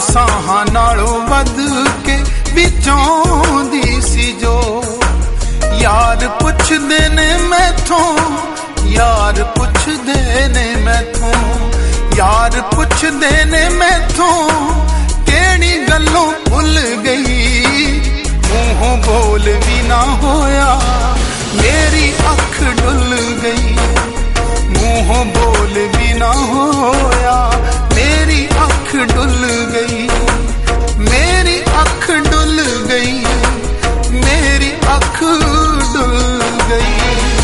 ਸਾਹਾਂ ਨਾਲੋਂ ਵੱਧ ਕੇ ਵਿਚੋਂਦੀ ਸੀ ਜੋ। ਯਾਰ ਪੁੱਛਦੇ ਨੇ ਮੈਥੋਂ, ਯਾਰ ਪੁੱਛਦੇ ਨੇ ਮੈਥੋਂ, ਯਾਰ ਪੁੱਛਦੇ ਨੇ ਮੈਥੋਂ ਕਿਹੜੀ ਗੱਲੋਂ ਭੁੱਲ ਗਈ। ਮੂੰਹੋਂ ਬੋਲ ਵੀ ਨਾ ਹੋਇਆ ਮੇਰੀ ਅੱਖ ਡੁੱਲ ਗਈ। ਮੂੰਹੋਂ ਬੋਲ ਵੀ ਨਾ ਹੋਇਆ ਮੇਰੀ ਅੱਖ ਡੁੱਲ ਗਈ। ਮੇਰੀ ਅੱਖ ਡੁੱਲ ਗਈ, ਮੇਰੀ ਅੱਖ ਡੁੱਲ ਗਈ।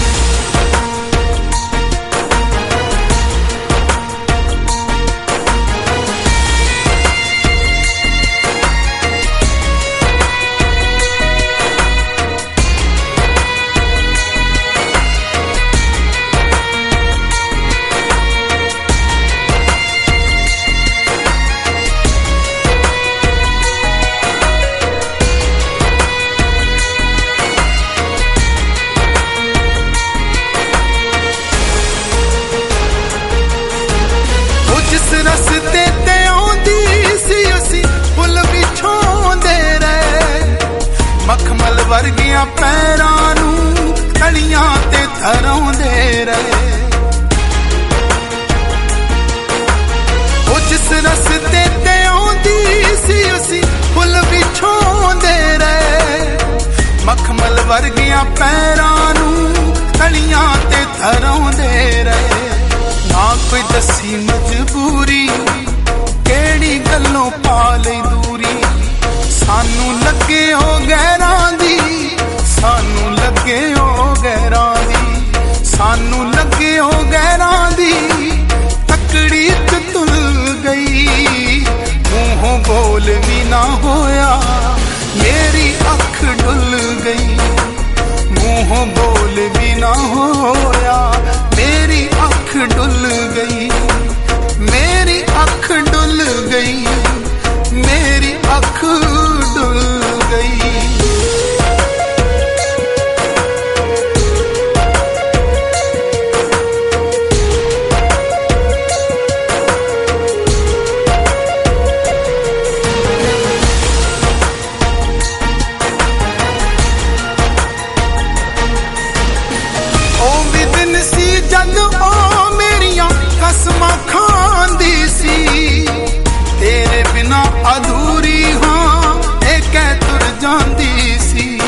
ਰਸਤੇ ਤੇ ਆਉਂਦੀ ਸੀ ਅਸੀਂ ਫੁੱਲ ਵਿਛਾਉਂਦੇ ਰਹੇ। ਮਖਮਲ ਵਰਗੀਆਂ ਪੈਰਾਂ ਨੂੰ ਤਲੀਆਂ ਤੇ ਧਰਾਉਂਦੇ ਰਹੇ। ਉਹ ਜਿਸ ਰਸਤੇ ਤੇ ਆਉਂਦੀ ਸੀ ਅਸੀਂ ਫੁੱਲ ਵਿਛਾਉਂਦੇ ਰਹੇ। ਮਖਮਲ ਵਰਗੀਆਂ ਪੈਰਾਂ ਨੂੰ ਤਲੀਆਂ ਤੇ ਧਰਾਉਂਦੇ ਰਹੇ। ਨਾ ਕੋਈ ਦੱਸੀ ਮਜਬੂਰੀ ਕਿਹੜੀ ਗੱਲੋਂ ਪਾ ਲਈ ਦੂਰੀ। ਸਾਨੂੰ ਲੱਗੇ ਹੋ ਗੈਰਾਂ ਦੀ, ਸਾਨੂੰ ਲੱਗੇ ਹੋ ਗੈਰਾਂ ਦੀ, ਸਾਨੂੰ ਲੱਗੇ ਹੋ ਗੈਰਾਂ ਦੀ। ਤਕੜੀ ਚ ਤੁਲ ਗਈ, ਮੂੰਹੋਂ ਬੋਲ ਵੀ ਨਾ ਹੋਇਆ ਮੇਰੀ ਅੱਖ ਡੁੱਲ ਗਈ। ਮੂੰਹੋਂ ਬੋਲ ਵੀ ਨਾ ਹੋਇਆ ਮੇਰੀ ਅੱਖ ਡੁੱਲ ਗਈ। ਮੇਰੀ ਅੱਖ ਡੁੱਲ ਗਈ, ਮੇਰੀ ਅੱਖ ਡੁੱਲ ਗਈ। ਜਦ ਉਹ ਮੇਰੀਆਂ ਕਸਮਾਂ ਖਾਂਦੀ ਸੀ, ਤੇਰੇ ਬਿਨਾ ਅਧੂਰੀ ਹਾਂ ਇਹ ਕਹਿ ਤੁਰ ਜਾਂਦੀ ਸੀ।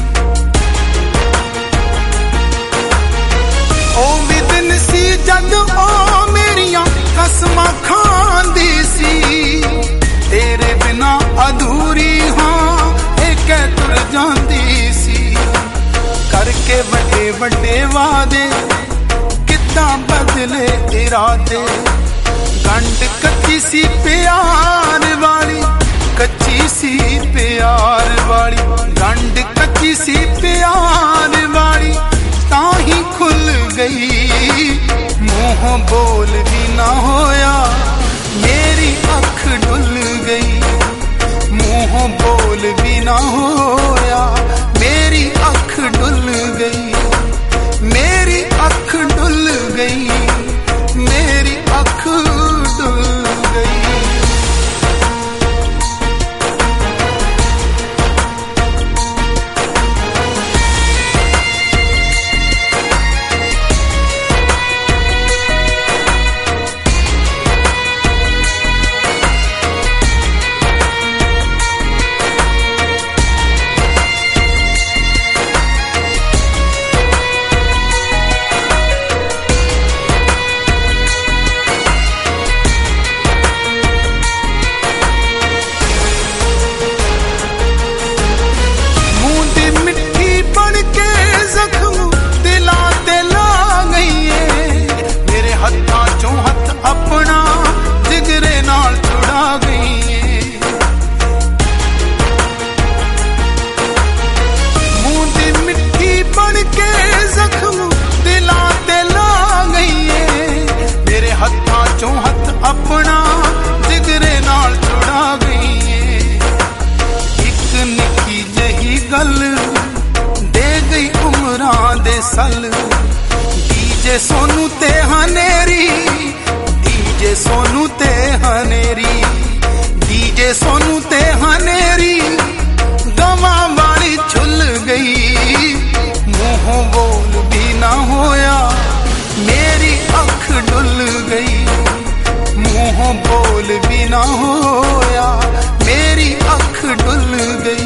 ਉਹ ਵੀ ਦਿਨ ਸੀ ਜਦ ਉਹ ਮੇਰੀਆਂ ਕਸਮਾਂ ਖਾਂਦੀ ਸੀ, ਤੇਰੇ ਬਿਨਾ ਅਧੂਰੀ ਹਾਂ ਇਹ ਕਹਿ ਤੁਰ ਜਾਂਦੀ ਸੀ। ਕਰਕੇ ਵੱਡੇ ਵੱਡੇ ਵਾਅਦੇ ਕਿੱਦਾਂ ਬਦਲੇ ਇਰਾਦੇ। ਗੰਢ ਕੱਚੀ ਸੀ ਪਿਆਰ ਵਾਲੀ, ਕੱਚੀ ਸੀ ਪਿਆਰ ਵਾਲੀ। ਗੰਢ ਕੱਚੀ ਸੀ ਪਿਆਰ ਵਾਲੀ ਤਾਂ ਹੀ ਖੁੱਲ ਗਈ। ਮੂੰਹੋਂ ਬੋਲ ਵੀ ਨਾ ਹੋਇਆ ਮੇਰੀ ਅੱਖ ਡੁੱਲ ਗਈ। ਮੂੰਹੋਂ ਬੋਲ ਵੀ ਨਾ ਹੋਇਆ ਮੇਰੀ ਅੱਖ ਡੁੱਲ ਗਈ। ਮੇਰੀ ਅੱਖ ਡੁੱਲ ਗਈ, ਮੇਰੀ ਅੱਖ ਡੁੱਲ ਗਈ। ਸਲ ਡੀਜੇ ਸੋਨੂ ਤੇ ਹਨੇਰੀ, ਡੀਜੇ ਸੋਨੂ ਤੇ ਹਨੇਰੀ, ਡੀਜੇ ਡੀਜੇ ਸੋਨੂ ਤੇ ਹਨੇਰੀ ਗਵਾਂ ਵਾਲੀ ਛੁੱਲ ਗਈ ਮੂੰਹੋਂ ਬੋਲ ਵੀ ਨਾ ਹੋਇਆ ਮੇਰੀ ਅੱਖ ਡੁੱਲ ਗਈ ਮੂੰਹੋਂ ਬੋਲ ਵੀ ਨਾ ਹੋਇਆ ਮੇਰੀ ਅੱਖ ਡੁੱਲ ਗਈ